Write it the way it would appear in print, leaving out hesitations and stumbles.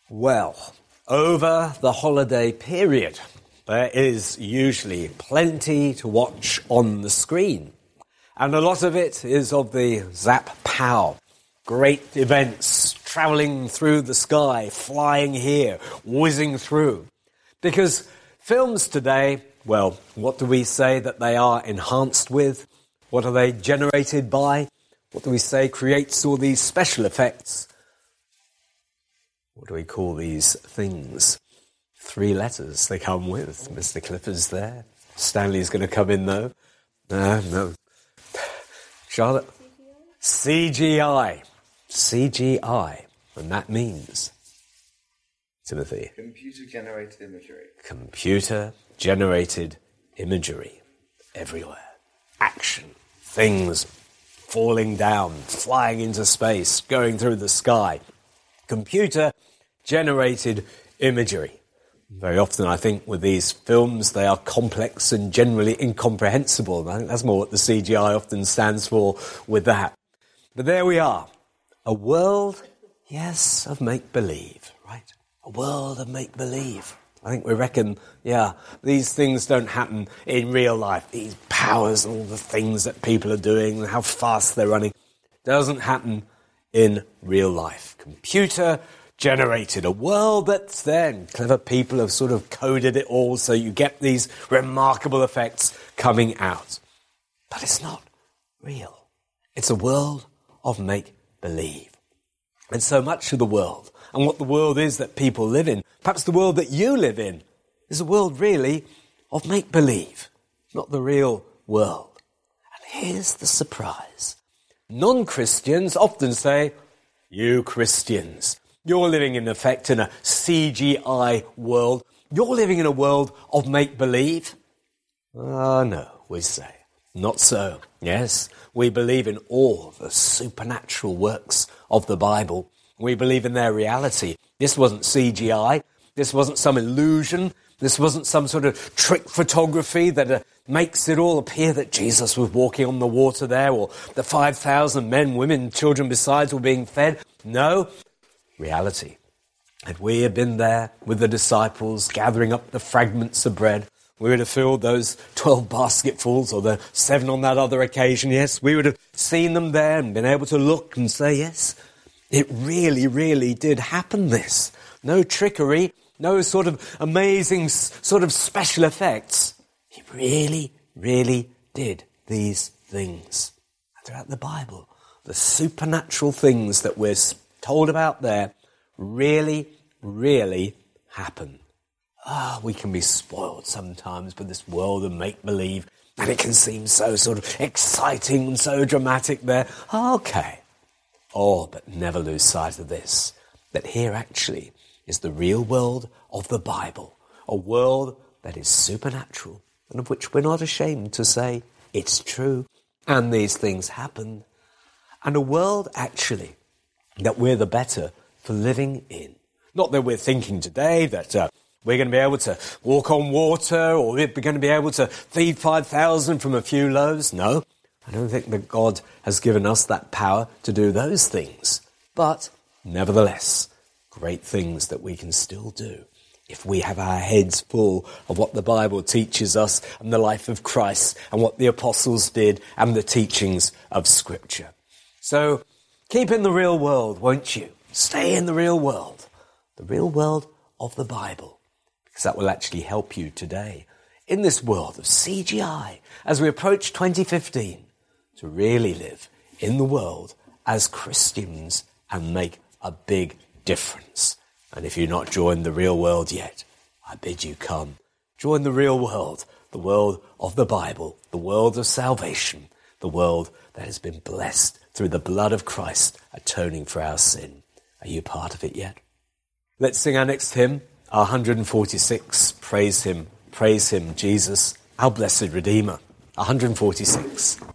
Well, over the holiday period, there is usually plenty to watch on the screen. And a lot of it is of the Zap Pow. Great events, travelling through the sky, flying here, whizzing through. Because films today, well, what do we say that they are enhanced with? What are they generated by? What do we say creates all these special effects? What do we call these things? 3 letters they come with. Mr. Clifford's there. Stanley's going to come in, though. No. Charlotte? CGI. CGI. And that means, Timothy? Computer-generated imagery. Computer-generated imagery. Everywhere. Action. Things falling down, flying into space, going through the sky. Computer-generated imagery. Very often, I think, with these films, they are complex and generally incomprehensible. I think that's more what the CGI often stands for with that. But there we are. A world, yes, of make-believe, right? A world of make-believe. I think we reckon, these things don't happen in real life. These powers and all the things that people are doing and how fast they're running doesn't happen in real life. Computer-generated, a world that's there, and clever people have sort of coded it all so you get these remarkable effects coming out. But it's not real. It's a world of make-believe. And so much of the world, and what the world is that people live in, perhaps the world that you live in, is a world really of make-believe, not the real world. And here's the surprise. Non-Christians often say, you Christians, you're living in effect in a CGI world. You're living in a world of make-believe. No, we say. Not so. Yes, we believe in all the supernatural works of the Bible. We believe in their reality. This wasn't CGI. This wasn't some illusion. This wasn't some sort of trick photography that makes it all appear that Jesus was walking on the water there, or the 5,000 men, women, children besides were being fed. No, reality. And we had been there with the disciples, gathering up the fragments of bread. We would have filled those 12 basketfuls, or the 7 on that other occasion, yes. We would have seen them there and been able to look and say, yes, it really, really did happen, this. No trickery, no sort of amazing sort of special effects. He really, really did these things. Throughout the Bible, the supernatural things that we're told about there really, really happen. We can be spoiled sometimes with this world of make-believe, and it can seem so sort of exciting and so dramatic there. Okay. But never lose sight of this, that here actually is the real world of the Bible, a world that is supernatural, and of which we're not ashamed to say it's true, and these things happen, and a world actually that we're the better for living in. Not that we're thinking today that we're going to be able to walk on water, or we're going to be able to feed 5,000 from a few loaves. No, I don't think that God has given us that power to do those things. But nevertheless, great things that we can still do if we have our heads full of what the Bible teaches us and the life of Christ and what the apostles did and the teachings of Scripture. So keep in the real world, won't you? Stay in the real world of the Bible, because that will actually help you today in this world of CGI as we approach 2015 to really live in the world as Christians and make a big difference. And if you've not joined the real world yet, I bid you come. Join the real world, the world of the Bible, the world of salvation, the world that has been blessed through the blood of Christ atoning for our sin. Are you part of it yet? Let's sing our next hymn, our 146, Praise Him, Jesus, our blessed Redeemer. 146.